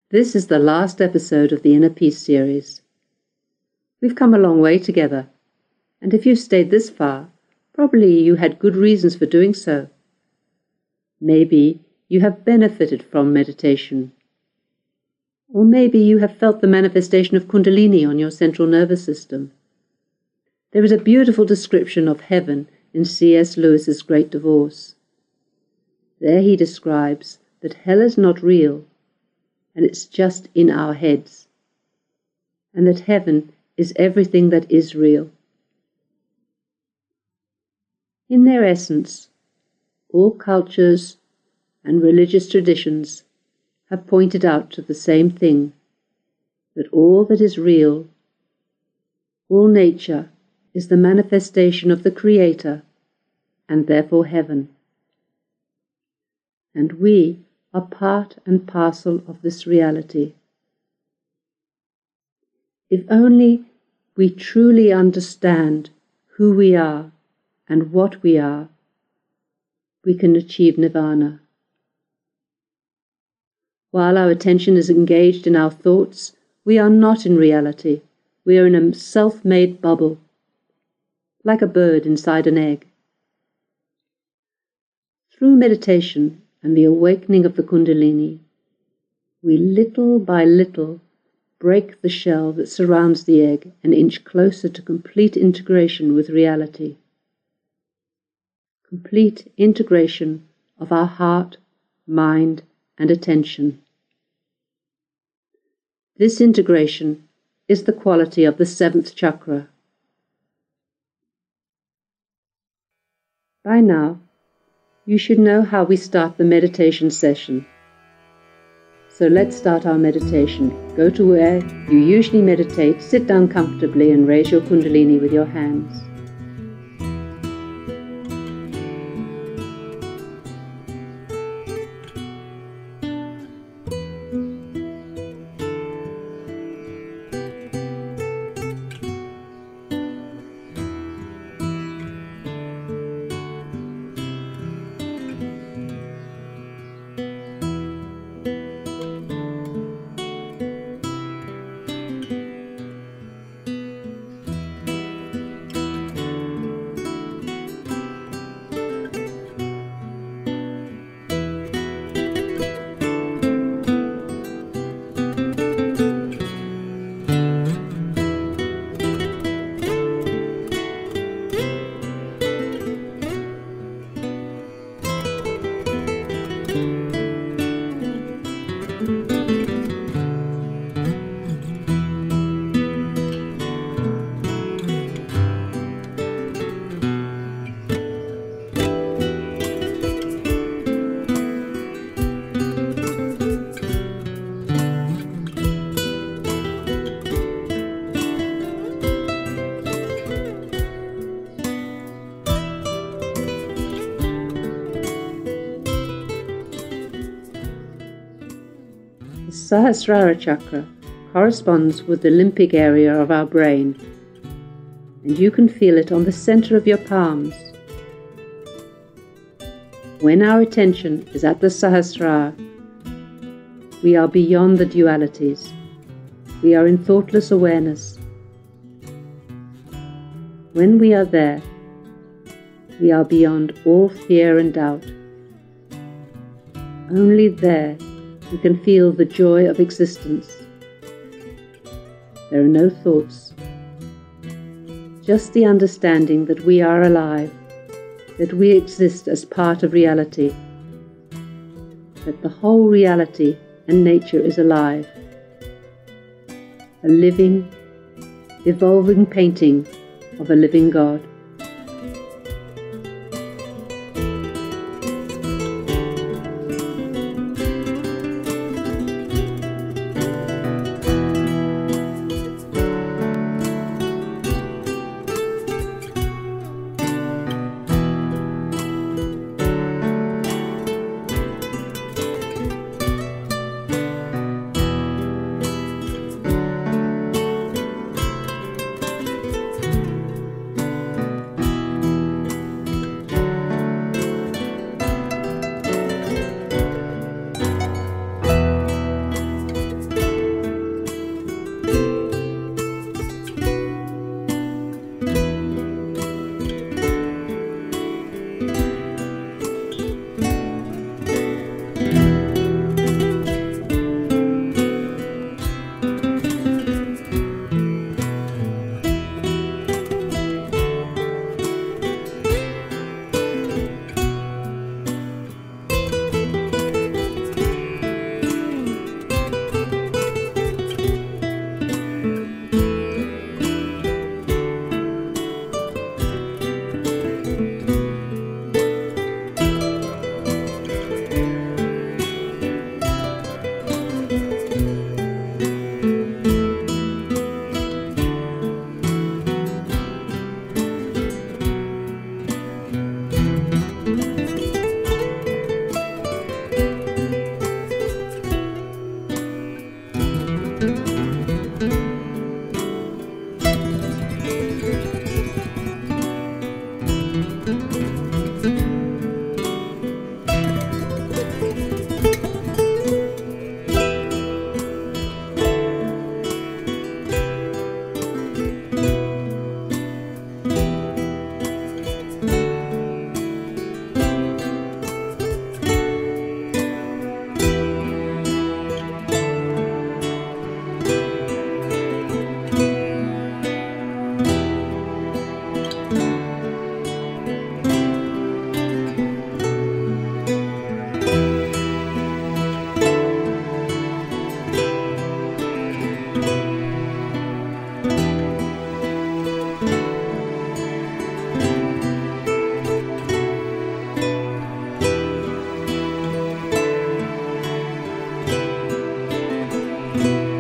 This is the last episode of the Inner Peace series. We've come a long way together, and if you've stayed this far, probably you had good reasons for doing so. Maybe you have benefited from meditation, or maybe you have felt the manifestation of Kundalini on your central nervous system. There is a beautiful description of heaven in C.S. Lewis's Great Divorce. There he describes that hell is not real, and it's just in our heads, and that heaven is everything that is real. In their essence, all cultures and religious traditions have pointed out to the same thing, that all that is real, all nature, is the manifestation of the Creator, and therefore heaven. And we are part and parcel of this reality. If only we truly understand who we are and what we are, we can achieve nirvana. While our attention is engaged in our thoughts, we are not in reality. We are in a self-made bubble, like a bird inside an egg. Through meditation and the awakening of the Kundalini, we little by little break the shell that surrounds the egg and inch closer to complete integration with reality. Complete integration of our heart, mind, and attention. This integration is the quality of the seventh chakra. By now, you should know how we start the meditation session. So let's start our meditation. Go to where you usually meditate, sit down comfortably and raise your Kundalini with your hands. The Sahasrara chakra corresponds with the limbic area of our brain, and you can feel it on the center of your palms. When our attention is at the Sahasrara, we are beyond the dualities. We are in thoughtless awareness. When we are there, we are beyond all fear and doubt. Only there we can feel the joy of existence. There are no thoughts, just the understanding that we are alive, that we exist as part of reality, that the whole reality and nature is alive, a living, evolving painting of a living God. you.